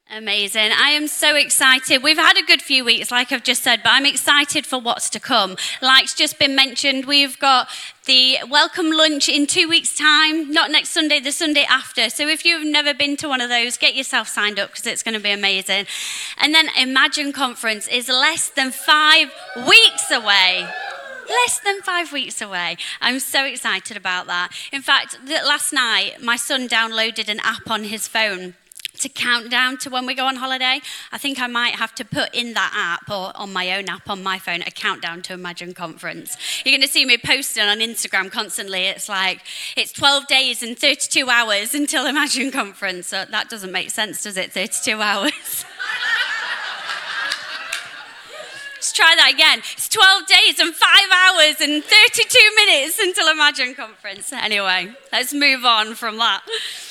Amazing. I am so excited. We've had a good few weeks, like I've just said, but I'm excited for what's to come. Like's just been mentioned, we've got the welcome lunch in 2 weeks' time, not next Sunday, the Sunday after. So if you've never been to one of those, get yourself signed up because it's going to be amazing. And then Imagine Conference is less than 5 weeks away. Less than 5 weeks away. I'm so excited about that. In fact, last night, my son downloaded an app on his phone to count down to when we go on holiday. I think I might have to put in that app or on my own app on my phone a countdown to Imagine Conference. You're going to see me posting on Instagram constantly. It's like, it's 12 days and 32 hours until Imagine Conference. So that doesn't make sense, does it? 32 hours. Let's try that again. It's 12 days and 5 hours and 32 minutes until Imagine Conference. Anyway, let's move on from that.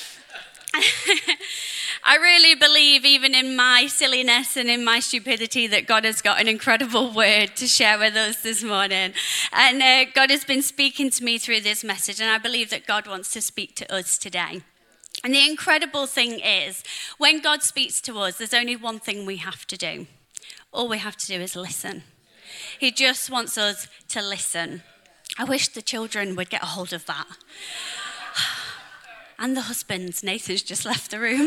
I really believe, even in my silliness and in my stupidity, that God has got an incredible word to share with us this morning. And God has been speaking to me through this message, and I believe that God wants to speak to us today. And the incredible thing is, when God speaks to us, there's only one thing we have to do. All we have to do is listen. He just wants us to listen. I wish the children would get a hold of that. And the husbands. Nathan's just left the room.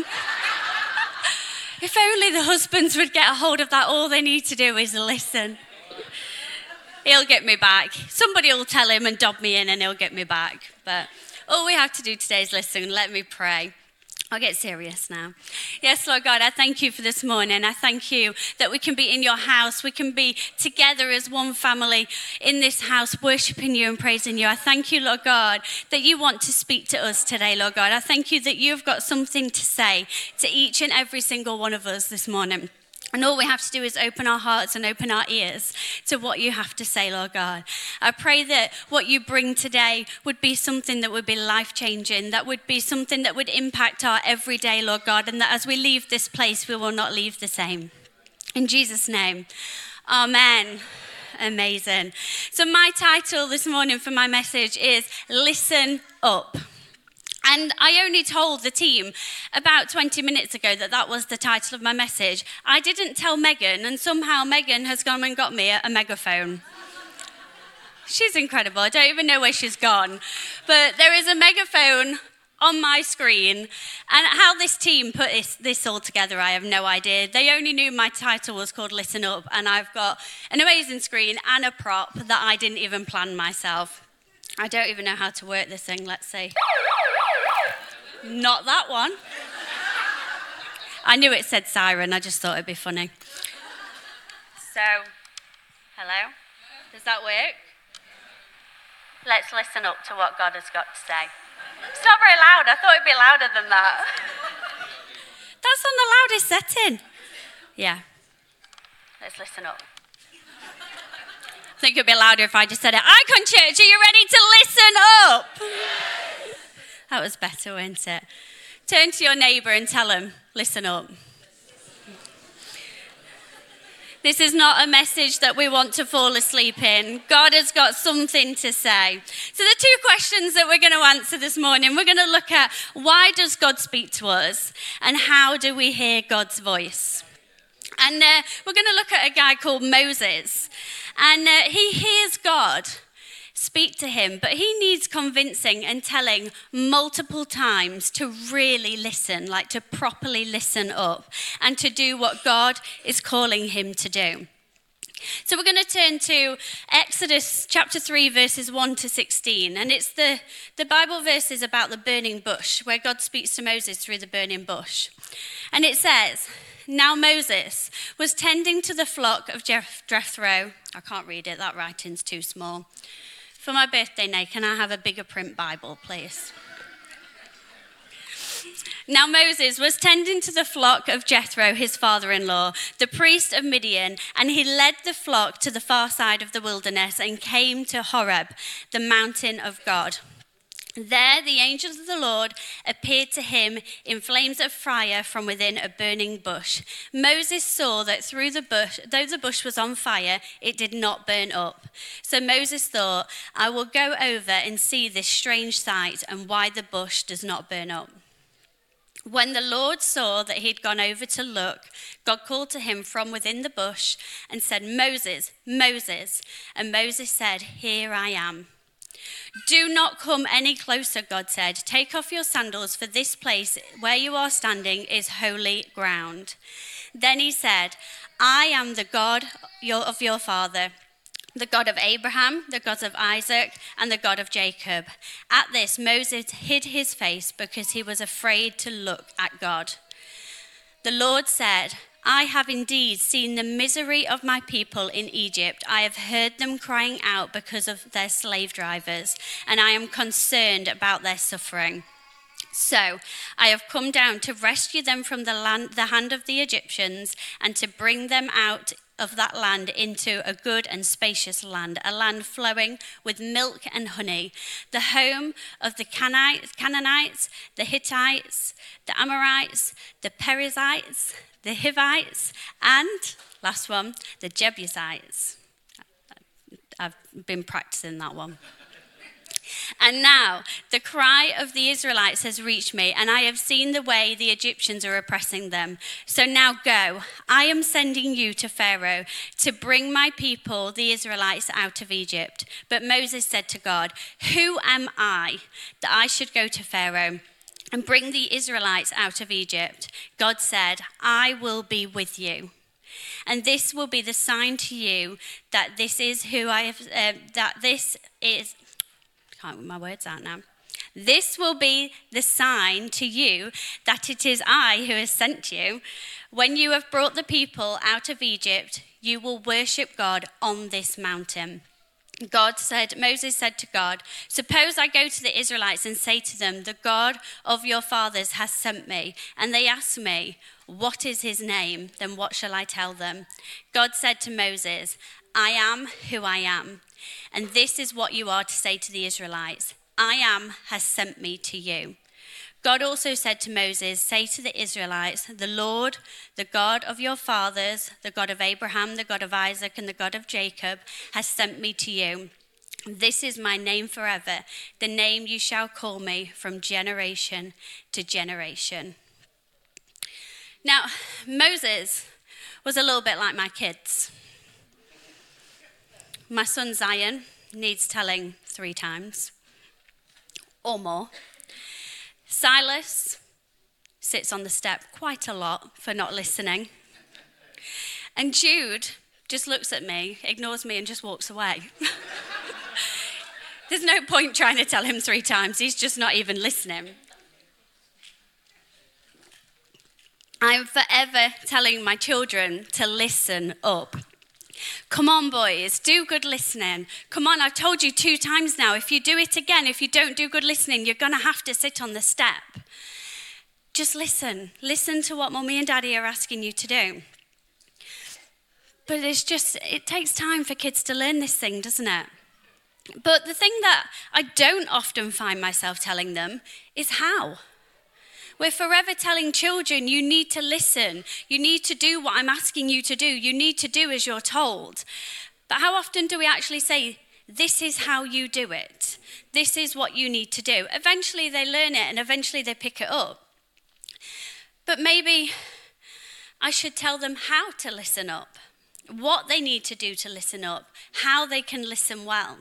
If only the husbands would get a hold of that, all they need to do is listen. He'll get me back. Somebody will tell him and dob me in and he'll get me back. But all we have to do today is listen. Let me pray. I'll get serious now. Yes, Lord God, I thank you for this morning. I thank you that we can be in your house. We can be together as one family in this house, worshiping you and praising you. I thank you, Lord God, that you want to speak to us today, Lord God. I thank you that you've got something to say to each and every single one of us this morning. And all we have to do is open our hearts and open our ears to what you have to say, Lord God. I pray that what you bring today would be something that would be life-changing, that would be something that would impact our everyday, Lord God, and that as we leave this place, we will not leave the same. In Jesus' name, amen. Amazing. So my title this morning for my message is Listen Up. And I only told the team about 20 minutes ago that was the title of my message. I didn't tell Megan, and somehow Megan has gone and got me a megaphone. She's incredible. I don't even know where she's gone. But there is a megaphone on my screen. And how this team put this all together, I have no idea. They only knew my title was called Listen Up, and I've got an amazing screen and a prop that I didn't even plan myself. I don't even know how to work this thing. Let's see. Not that one. I knew it said siren. I just thought it'd be funny. So, hello? Does that work? Let's listen up to what God has got to say. It's not very loud. I thought it'd be louder than that. That's on the loudest setting. Yeah. Let's listen up. I think it'd be louder if I just said it. Icon Church, are you ready to listen up? That was better, wasn't it? Turn to your neighbour and tell them, listen up. This is not a message that we want to fall asleep in. God has got something to say. So the two questions that we're going to answer this morning, we're going to look at why does God speak to us and how do we hear God's voice? And we're going to look at a guy called Moses. And he hears God speak to him, but he needs convincing and telling multiple times to really listen, like to properly listen up and to do what God is calling him to do. So we're going to turn to Exodus chapter 3, verses 1 to 16. And it's the Bible verses about the burning bush, where God speaks to Moses through the burning bush. And it says, "Now Moses was tending to the flock of Jethro." I can't read it, that writing's too small. For my birthday, Nate, can I have a bigger print Bible, please? "Now Moses was tending to the flock of Jethro, his father-in-law, the priest of Midian, and he led the flock to the far side of the wilderness and came to Horeb, the mountain of God. There the angels of the Lord appeared to him in flames of fire from within a burning bush. Moses saw that though the bush was on fire, it did not burn up. So Moses thought, I will go over and see this strange sight and why the bush does not burn up. When the Lord saw that he'd gone over to look, God called to him from within the bush and said, "Moses, Moses." And Moses said, "Here I am." "Do not come any closer," God said. "Take off your sandals, for this place where you are standing is holy ground." Then he said, "I am the God of your father, the God of Abraham, the God of Isaac, and the God of Jacob." At this, Moses hid his face because he was afraid to look at God. The Lord said, "I have indeed seen the misery of my people in Egypt. I have heard them crying out because of their slave drivers, and I am concerned about their suffering. So I have come down to rescue them from the hand of the Egyptians and to bring them out of that land into a good and spacious land, a land flowing with milk and honey, the home of the Canaanites, the Hittites, the Amorites, the Perizzites, the Hivites, and, last one, the Jebusites." I've been practicing that one. "And now the cry of the Israelites has reached me, and I have seen the way the Egyptians are oppressing them. So now go. I am sending you to Pharaoh to bring my people, the Israelites, out of Egypt." But Moses said to God, "Who am I that I should go to Pharaoh and bring the Israelites out of Egypt?" God said, "I will be with you. And this will be the sign to you that this is who I have, can't get my words out now. This will be the sign to you that it is I who has sent you. When you have brought the people out of Egypt, you will worship God on this mountain." Moses said to God, "Suppose I go to the Israelites and say to them, 'The God of your fathers has sent me,' and they ask me, 'What is his name?' Then what shall I tell them?" God said to Moses, "I am who I am. And this is what you are to say to the Israelites: 'I am has sent me to you.'" God also said to Moses, "Say to the Israelites, 'The Lord, the God of your fathers, the God of Abraham, the God of Isaac, and the God of Jacob, has sent me to you. This is my name forever, the name you shall call me from generation to generation." Now, Moses was a little bit like my kids. My son Zion needs telling 3 times or more. Silas sits on the step quite a lot for not listening. And Jude just looks at me, ignores me, and just walks away. There's no point trying to tell him 3 times. He's just not even listening. I'm forever telling my children to listen up. Come on, boys, do good listening. Come on, I've told you 2 times now. If you do it again, if you don't do good listening, you're going to have to sit on the step. Just listen. Listen to what Mummy and Daddy are asking you to do. But it takes time for kids to learn this thing, doesn't it? But the thing that I don't often find myself telling them is how. We're forever telling children, you need to listen. You need to do what I'm asking you to do. You need to do as you're told. But how often do we actually say, this is how you do it? This is what you need to do. Eventually they learn it and eventually they pick it up. But maybe I should tell them how to listen up, what they need to do to listen up, how they can listen well.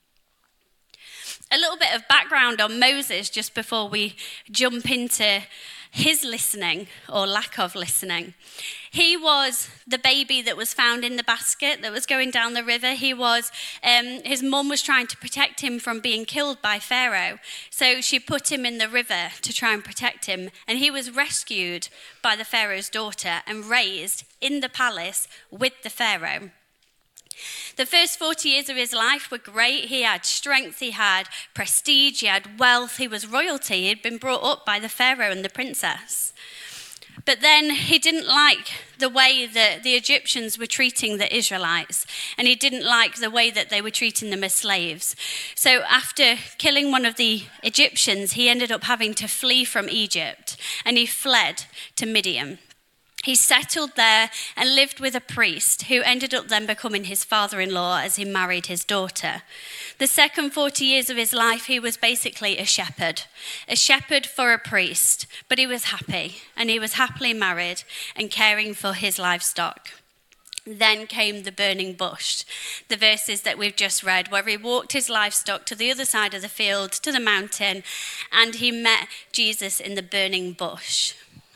A little bit of background on Moses just before we jump into his listening or lack of listening. He was the baby that was found in the basket that was going down the river. His mum was trying to protect him from being killed by Pharaoh. So she put him in the river to try and protect him. And he was rescued by the Pharaoh's daughter and raised in the palace with the Pharaoh. The first 40 years of his life were great. He had strength, he had prestige, he had wealth, he was royalty. He'd been brought up by the Pharaoh and the princess. But then he didn't like the way that the Egyptians were treating the Israelites, and he didn't like the way that they were treating them as slaves. So after killing one of the Egyptians, he ended up having to flee from Egypt, and he fled to Midian. He settled there and lived with a priest who ended up then becoming his father-in-law as he married his daughter. The second 40 years of his life, he was basically a shepherd for a priest, but he was happy, and he was happily married and caring for his livestock. Then came the burning bush, the verses that we've just read, where he walked his livestock to the other side of the field, to the mountain, and he met Jesus in the burning bush.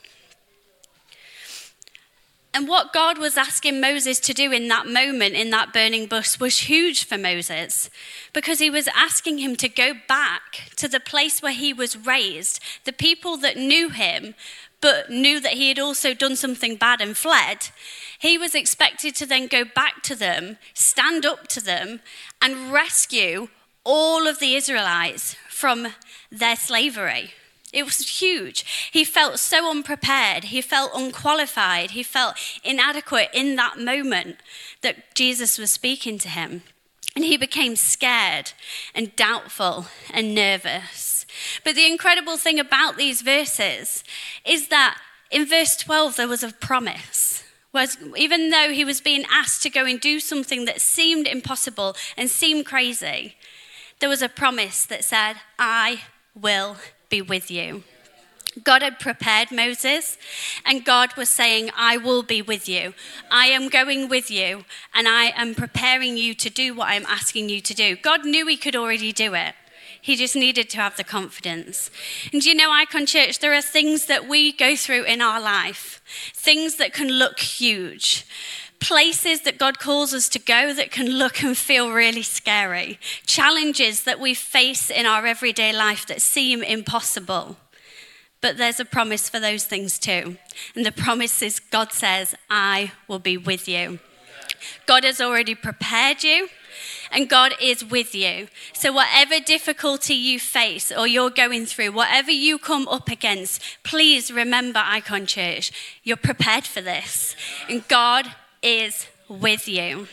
And what God was asking Moses to do in that moment, in that burning bush, was huge for Moses, because he was asking him to go back to the place where he was raised, the people that knew him, but knew that he had also done something bad and fled. He was expected to then go back to them, stand up to them, and rescue all of the Israelites from their slavery. It was huge. He felt so unprepared. He felt unqualified. He felt inadequate in that moment that Jesus was speaking to him. And he became scared and doubtful and nervous. But the incredible thing about these verses is that in verse 12, there was a promise. Whereas even though he was being asked to go and do something that seemed impossible and seemed crazy, there was a promise that said, I will be with you. God had prepared Moses, and God was saying, I will be with you. I am going with you, and I am preparing you to do what I'm asking you to do. God knew he could already do it. He just needed to have the confidence. And you know, Icon Church, there are things that we go through in our life, things that can look huge, places that God calls us to go that can look and feel really scary, challenges that we face in our everyday life that seem impossible. But there's a promise for those things too. And the promise is God says, I will be with you. God has already prepared you, and God is with you. So whatever difficulty you face or you're going through, whatever you come up against, please remember, Icon Church, you're prepared for this. And God is with you.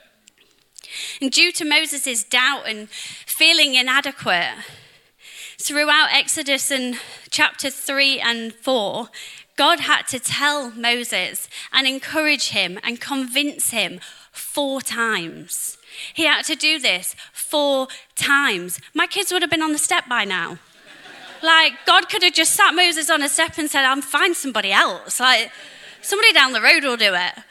And due to Moses' doubt and feeling inadequate, throughout Exodus and chapter 3 and 4, God had to tell Moses and encourage him and convince him 4 times. He had to do this 4 times. My kids would have been on the step by now. Like, God could have just sat Moses on a step and said, I'll find somebody else. Like, somebody down the road will do it.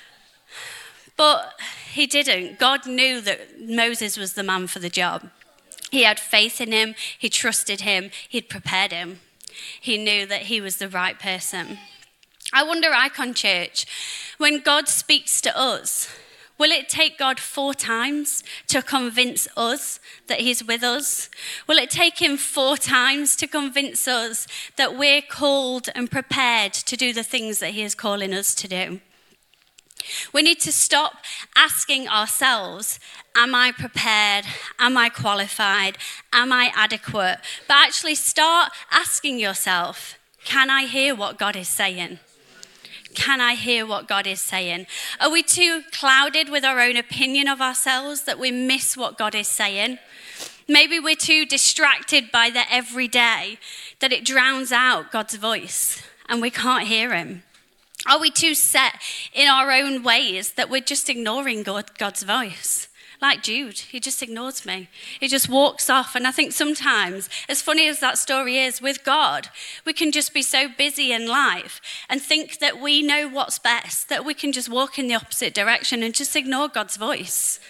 But he didn't. God knew that Moses was the man for the job. He had faith in him. He trusted him. He'd prepared him. He knew that he was the right person. I wonder, Icon Church, when God speaks to us, will it take God 4 times to convince us that he's with us? Will it take him 4 times to convince us that we're called and prepared to do the things that he is calling us to do? We need to stop asking ourselves, am I prepared? Am I qualified? Am I adequate? But actually start asking yourself, can I hear what God is saying? Can I hear what God is saying? Are we too clouded with our own opinion of ourselves that we miss what God is saying? Maybe we're too distracted by the everyday that it drowns out God's voice and we can't hear him. Are we too set in our own ways that we're just ignoring God's voice? Like Jude, he just ignores me. He just walks off. And I think sometimes, as funny as that story is, with God, we can just be so busy in life and think that we know what's best, that we can just walk in the opposite direction and just ignore God's voice.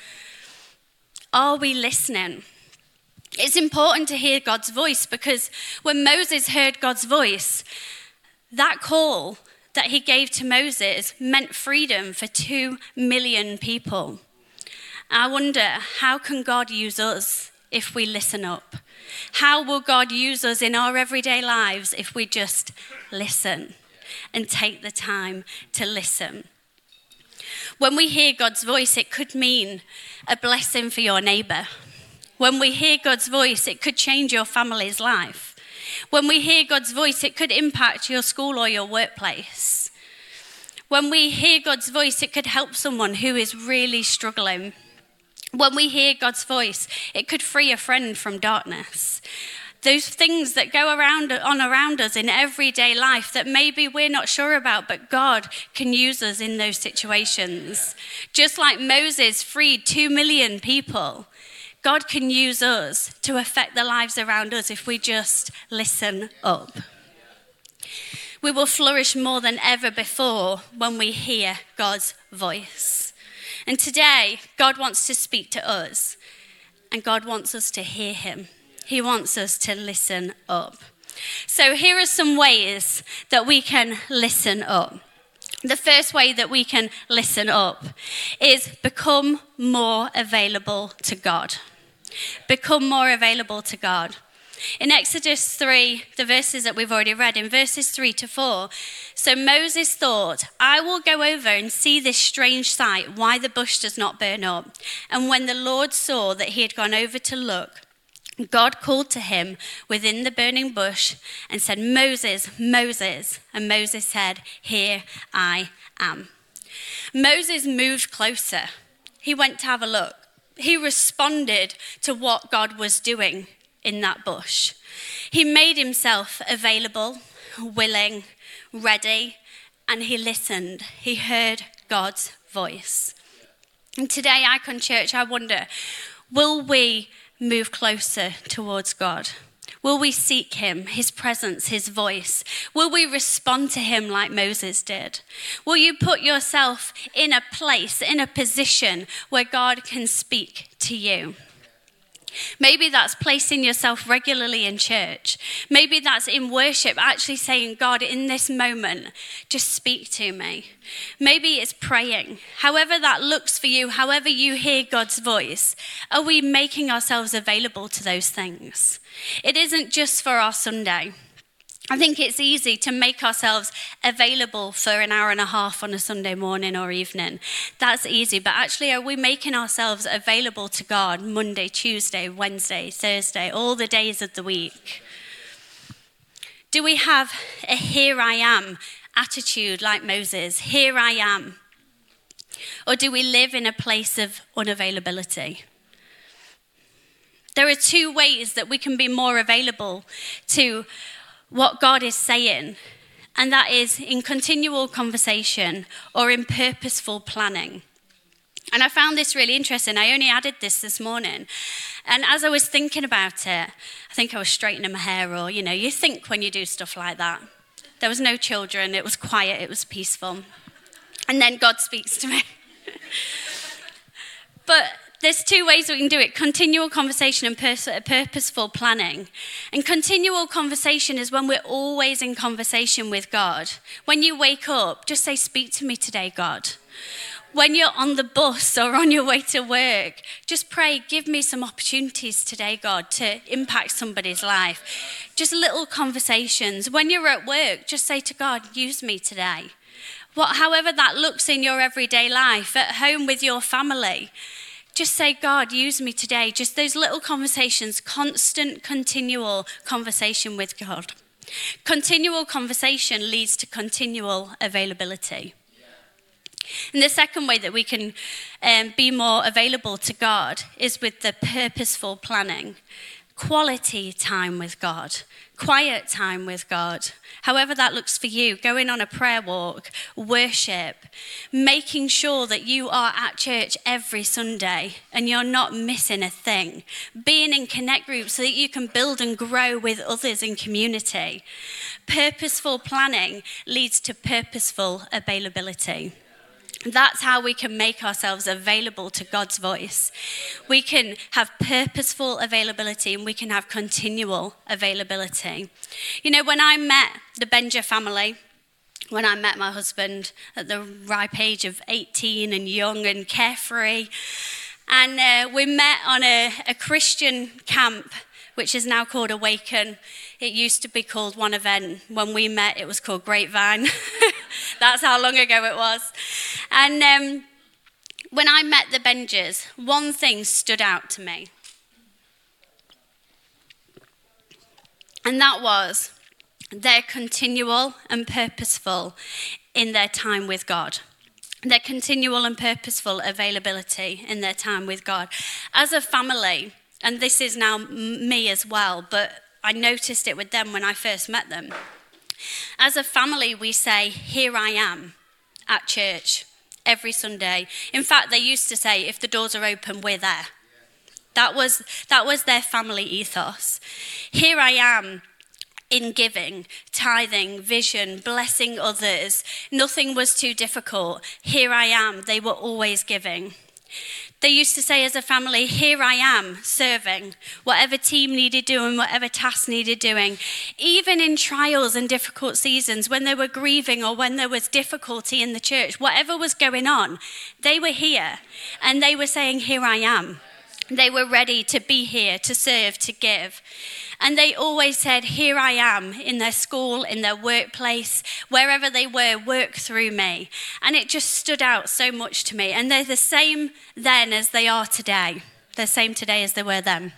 Are we listening? It's important to hear God's voice, because when Moses heard God's voice, that call that he gave to Moses meant freedom for 2 million people. I wonder, how can God use us if we listen up? How will God use us in our everyday lives if we just listen and take the time to listen? When we hear God's voice, it could mean a blessing for your neighbor. When we hear God's voice, it could change your family's life. When we hear God's voice, it could impact your school or your workplace. When we hear God's voice, it could help someone who is really struggling. When we hear God's voice, it could free a friend from darkness. Those things that go around us in everyday life that maybe we're not sure about, but God can use us in those situations. Just like Moses freed 2 million people, God can use us to affect the lives around us if we just listen up. We will flourish more than ever before when we hear God's voice. And today, God wants to speak to us, and God wants us to hear him. He wants us to listen up. So here are some ways that we can listen up. The first way that we can listen up is become more available to God. Become more available to God. In Exodus 3, the verses that we've already read, in verses 3-4, so Moses thought, I will go over and see this strange sight, why the bush does not burn up. And when the Lord saw that he had gone over to look, God called to him within the burning bush and said, Moses, Moses. And Moses said, here I am. Moses moved closer. He went to have a look. He responded to what God was doing in that bush. He made himself available, willing, ready, and he listened. He heard God's voice. And today, Icon Church, I wonder, will we move closer towards God? Will we seek him, his presence, his voice? Will we respond to him like Moses did? Will you put yourself in a place, in a position where God can speak to you? Maybe that's placing yourself regularly in church. Maybe that's in worship, actually saying, God, in this moment, just speak to me. Maybe it's praying. However that looks for you, however you hear God's voice, are we making ourselves available to those things? It isn't just for our Sunday. I think it's easy to make ourselves available for an hour and a half on a Sunday morning or evening. That's easy, but actually are we making ourselves available to God Monday, Tuesday, Wednesday, Thursday, all the days of the week? Do we have a here I am attitude like Moses? Here I am. Or do we live in a place of unavailability? There are two ways that we can be more available to what God is saying, and that is in continual conversation or in purposeful planning. And I found this really interesting. I only added this morning. And as I was thinking about it, I think I was straightening my hair, or, you think when you do stuff like that. There was no children, it was quiet, it was peaceful. And then God speaks to me. But there's two ways we can do it: continual conversation and purposeful planning. And continual conversation is when we're always in conversation with God. When you wake up, just say, speak to me today, God. When you're on the bus or on your way to work, just pray, give me some opportunities today, God, to impact somebody's life. Just little conversations. When you're at work, just say to God, use me today. However that looks in your everyday life, at home with your family, just say, God, use me today. Just those little conversations, constant, continual conversation with God. Continual conversation leads to continual availability. And the second way that we can be more available to God is with the purposeful planning. Quality time with God, quiet time with God, however that looks for you, going on a prayer walk, worship, making sure that you are at church every Sunday and you're not missing a thing, being in connect groups so that you can build and grow with others in community. Purposeful planning leads to purposeful availability. That's how we can make ourselves available to God's voice. We can have purposeful availability and we can have continual availability. When I met the Benja family, when I met my husband at the ripe age of 18 and young and carefree, and we met on a Christian camp, which is now called Awaken. It used to be called One Event. When we met, it was called Grapevine. That's how long ago it was. And when I met the Benjas, one thing stood out to me. And that was they're continual and purposeful in their time with God. Their continual and purposeful availability in their time with God. As a family, and this is now me as well, but I noticed it with them when I first met them. As a family, we say, "Here I am," at church every Sunday. In fact, they used to say, "If the doors are open, we're there." That was their family ethos. Here I am in giving, tithing, vision, blessing others. Nothing was too difficult. Here I am. They were always giving. They used to say as a family, "Here I am, serving," whatever team needed doing, whatever task needed doing. Even in trials and difficult seasons, when they were grieving or when there was difficulty in the church, whatever was going on, they were here and they were saying, "Here I am." They were ready to be here, to serve, to give. And they always said, "Here I am," in their school, in their workplace, wherever they were, "Work through me." And it just stood out so much to me. And they're the same then as they are today. They're the same today as they were then.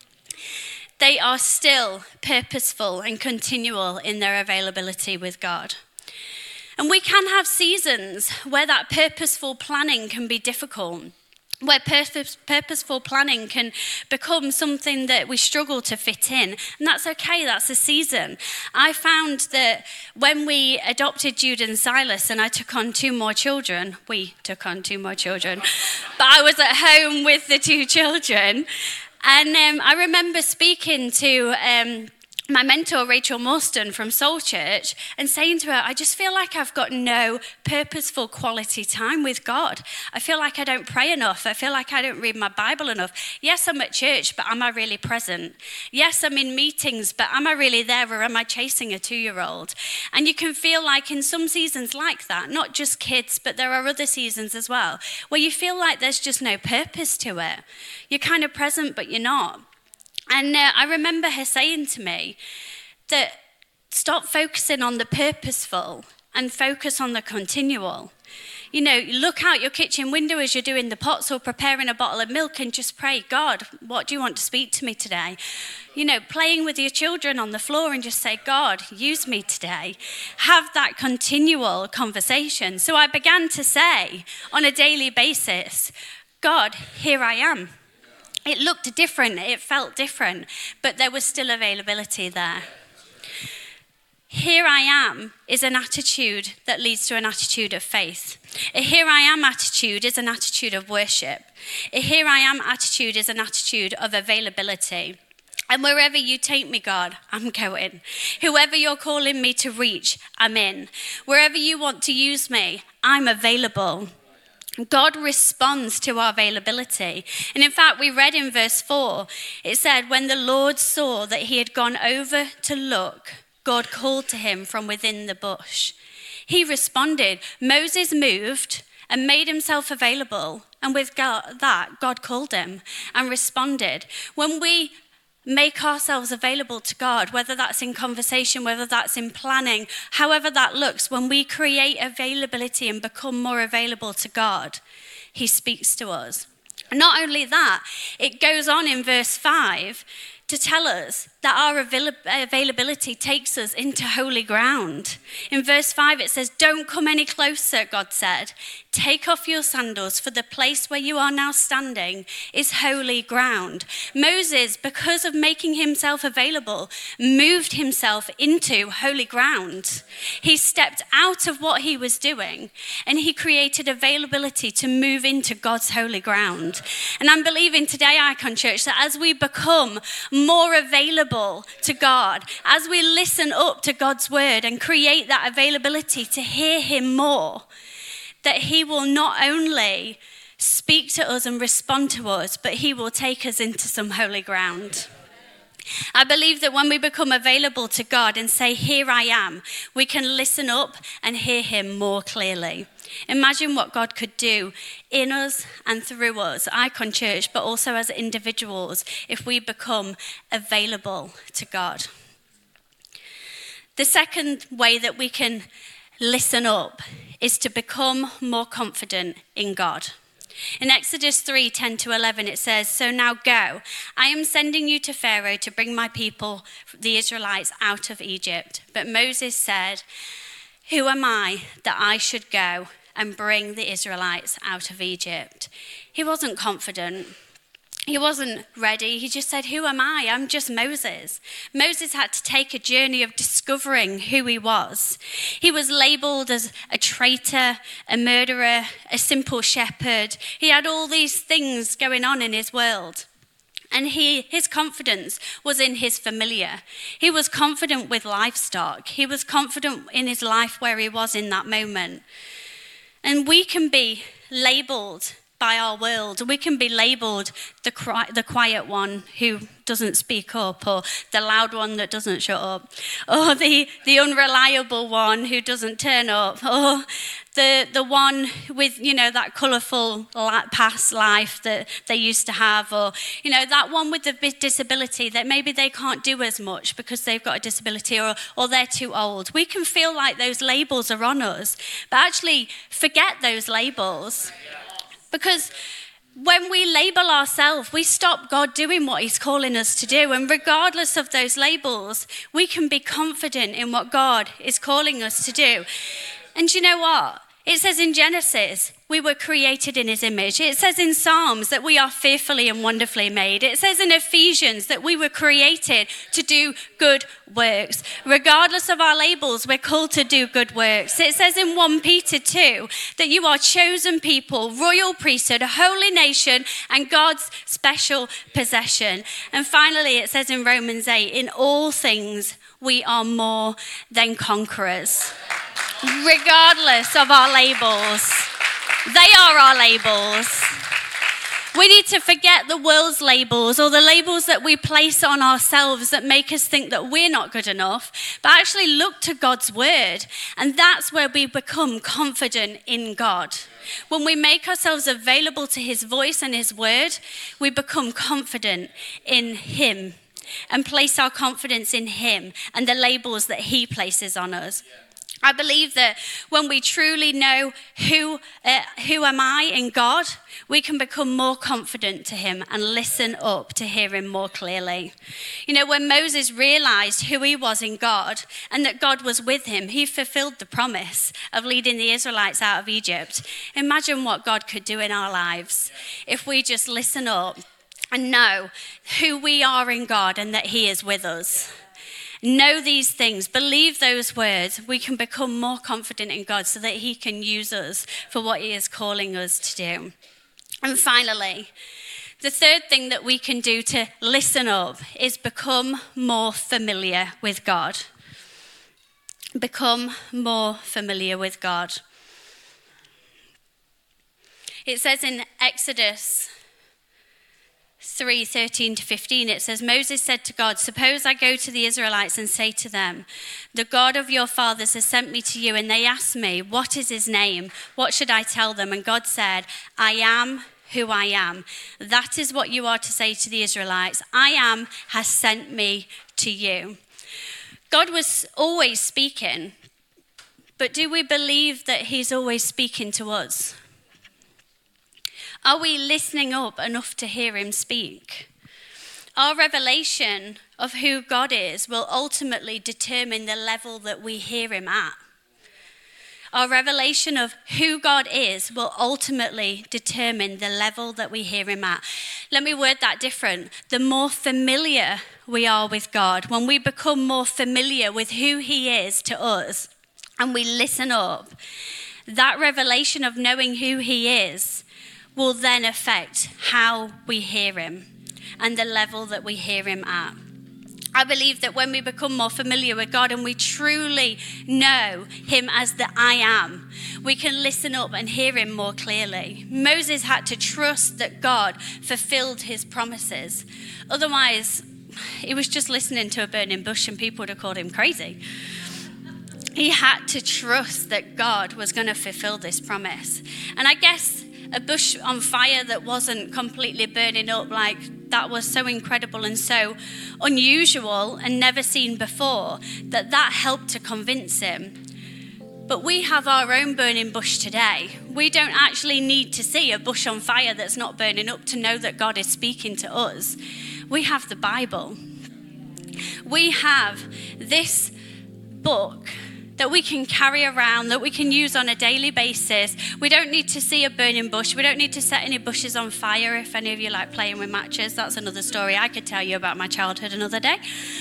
They are still purposeful and continual in their availability with God. And we can have seasons where that purposeful planning can be difficult, where purposeful planning can become something that we struggle to fit in. And that's okay, that's a season. I found that when we adopted Jude and Silas and I took on two more children, we took on two more children, but I was at home with the two children. And I remember speaking to my mentor, Rachel Morstan from Soul Church, and saying to her, "I just feel like I've got no purposeful quality time with God. I feel like I don't pray enough. I feel like I don't read my Bible enough. Yes, I'm at church, but am I really present? Yes, I'm in meetings, but am I really there, or am I chasing a 2-year-old? And you can feel like in some seasons like that, not just kids, but there are other seasons as well, where you feel like there's just no purpose to it. You're kind of present, but you're not. And I remember her saying to me that stop focusing on the purposeful and focus on the continual. You know, look out your kitchen window as you're doing the pots or preparing a bottle of milk and just pray, "God, what do you want to speak to me today?" You know, playing with your children on the floor and just say, "God, use me today." Have that continual conversation. So I began to say on a daily basis, "God, here I am." It looked different, it felt different, but there was still availability there. Here I am is an attitude that leads to an attitude of faith. A here I am attitude is an attitude of worship. A here I am attitude is an attitude of availability. And wherever you take me, God, I'm going. Whoever you're calling me to reach, I'm in. Wherever you want to use me, I'm available. God responds to our availability. And in fact, we read in verse 4, it said, when the Lord saw that he had gone over to look, God called to him from within the bush. He responded. Moses moved and made himself available. And with God called him and responded. When we make ourselves available to God, whether that's in conversation, whether that's in planning, however that looks, when we create availability and become more available to God, he speaks to us. Not only that, it goes on in verse 5 to tell us that our availability takes us into holy ground. In verse 5 it says, don't come any closer, God said. Take off your sandals, for the place where you are now standing is holy ground. Moses, because of making himself available, moved himself into holy ground. He stepped out of what he was doing and he created availability to move into God's holy ground. And I'm believing today, Icon Church, that as we become more available to God, as we listen up to God's word and create that availability to hear him more, that he will not only speak to us and respond to us, but he will take us into some holy ground. I believe that when we become available to God and say, here I am, we can listen up and hear him more clearly. Imagine what God could do in us and through us, Icon Church, but also as individuals, if we become available to God. The second way that we can listen up is to become more confident in God. In Exodus 3:10-11, it says, so now go. I am sending you to Pharaoh to bring my people, the Israelites, out of Egypt. But Moses said, who am I that I should go and bring the Israelites out of Egypt? He wasn't confident. He wasn't ready. He just said, who am I? I'm just Moses. Moses had to take a journey of discovering who he was. He was labeled as a traitor, a murderer, a simple shepherd. He had all these things going on in his world. And his confidence was in his familiar. He was confident with livestock. He was confident in his life where he was in that moment. And we can be labeled by our world. We can be labelled the quiet one who doesn't speak up, or the loud one that doesn't shut up, or the unreliable one who doesn't turn up, or the one with, that colourful past life that they used to have, or, that one with the disability that maybe they can't do as much because they've got a disability, or they're too old. We can feel like those labels are on us, but actually forget those labels. Because when we label ourselves, we stop God doing what he's calling us to do. And regardless of those labels, we can be confident in what God is calling us to do. And you know what? It says in Genesis, we were created in his image. It says in Psalms that we are fearfully and wonderfully made. It says in Ephesians that we were created to do good works. Regardless of our labels, we're called to do good works. It says in 1 Peter 2 that you are chosen people, royal priesthood, a holy nation, and God's special possession. And finally, it says in Romans 8, in all things, we are more than conquerors. Regardless of our labels. They are our labels. We need to forget the world's labels, or the labels that we place on ourselves that make us think that we're not good enough, but actually look to God's word. And that's where we become confident in God. When we make ourselves available to his voice and his word, we become confident in him and place our confidence in him and the labels that he places on us. I believe that when we truly know who am I in God, we can become more confident to him and listen up to hear him more clearly. When Moses realized who he was in God and that God was with him, he fulfilled the promise of leading the Israelites out of Egypt. Imagine what God could do in our lives if we just listen up and know who we are in God and that he is with us. Know these things, believe those words, we can become more confident in God so that he can use us for what he is calling us to do. And finally, the third thing that we can do to listen up is become more familiar with God. Become more familiar with God. It says in Exodus 3:13-15, it says, Moses said to God, suppose I go to the Israelites and say to them, the God of your fathers has sent me to you, and they ask me, what is his name? What should I tell them? And God said, I am who I am. That is what you are to say to the Israelites. I am has sent me to you. God was always speaking, but do we believe that he's always speaking to us? Are we listening up enough to hear him speak? Our revelation of who God is will ultimately determine the level that we hear him at. Our revelation of who God is will ultimately determine the level that we hear him at. Let me word that different. The more familiar we are with God, when we become more familiar with who he is to us, and we listen up, that revelation of knowing who he is will then affect how we hear him and the level that we hear him at. I believe that when we become more familiar with God and we truly know him as the I am, we can listen up and hear him more clearly. Moses had to trust that God fulfilled his promises. Otherwise, he was just listening to a burning bush and people would have called him crazy. He had to trust that God was going to fulfill this promise. And I guess a bush on fire that wasn't completely burning up, that was so incredible and so unusual and never seen before, that helped to convince him. But we have our own burning bush today. We don't actually need to see a bush on fire that's not burning up to know that God is speaking to us. We have the Bible. We have this book that we can carry around, that we can use on a daily basis. We don't need to see a burning bush. We don't need to set any bushes on fire. If any of you like playing with matches, that's another story. I could tell you about my childhood another day.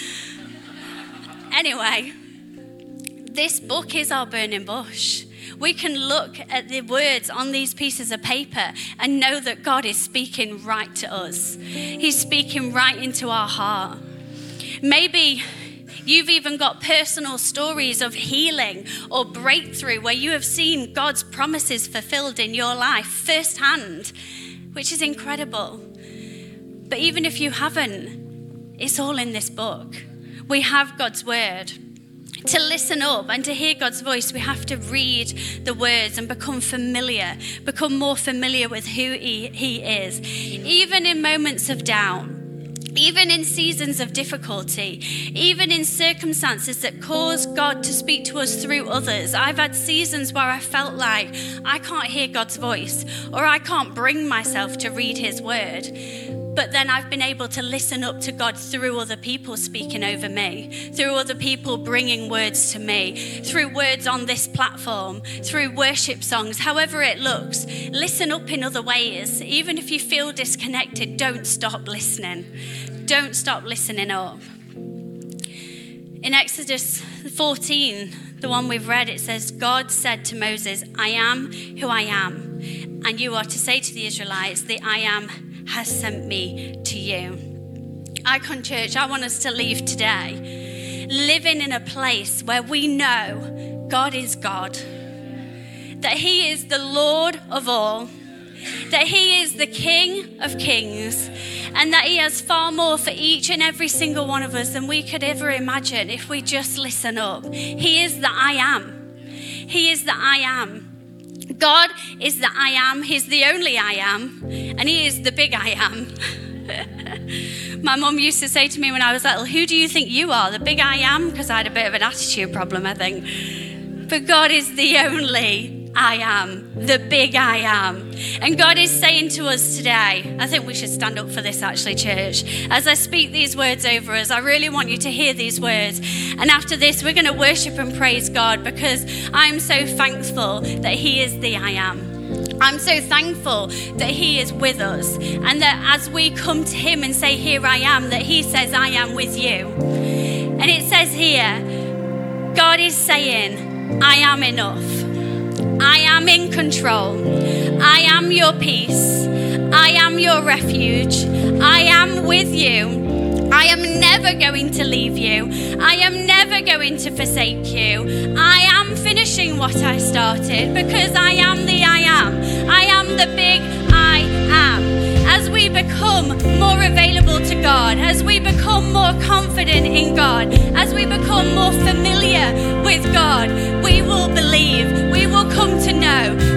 Anyway, this book is our burning bush. We can look at the words on these pieces of paper and know that God is speaking right to us. He's speaking right into our heart. Maybe you've even got personal stories of healing or breakthrough where you have seen God's promises fulfilled in your life firsthand, which is incredible. But even if you haven't, it's all in this book. We have God's word. To listen up and to hear God's voice, we have to read the words and become more familiar with who He is. Even in moments of doubt, even in seasons of difficulty, even in circumstances that cause God to speak to us through others. I've had seasons where I felt like I can't hear God's voice, or I can't bring myself to read His word. But then I've been able to listen up to God through other people speaking over me, through other people bringing words to me, through words on this platform, through worship songs, however it looks. Listen up in other ways. Even if you feel disconnected, don't stop listening. Don't stop listening up. In Exodus 14, the one we've read, it says, God said to Moses, I am who I am. And you are to say to the Israelites, the I am has sent me to you. Icon Church, I want us to leave today living in a place where we know God is God, that He is the Lord of all, that He is the King of kings, and that He has far more for each and every single one of us than we could ever imagine if we just listen up. He is the I am. He is the I am. God is the I am. He's the only I am. And He is the big I am. My mum used to say to me when I was little, who do you think you are? The big I am? Because I had a bit of an attitude problem, I think. But God is the only I am, the big I am. And God is saying to us today, I think we should stand up for this actually, church. As I speak these words over us, I really want you to hear these words. And after this, we're going to worship and praise God, because I'm so thankful that He is the I am. I'm so thankful that He is with us, and that as we come to Him and say, here I am, that He says, I am with you. And it says here, God is saying, I am enough. I am in control. I am your peace. I am your refuge. I am with you. I am never going to leave you. I am never going to forsake you. I am finishing what I started, because I am the I am. I am the big I am. As we become more available to God, as we become more confident in God, as we become more familiar with God, we will believe, we will come to know,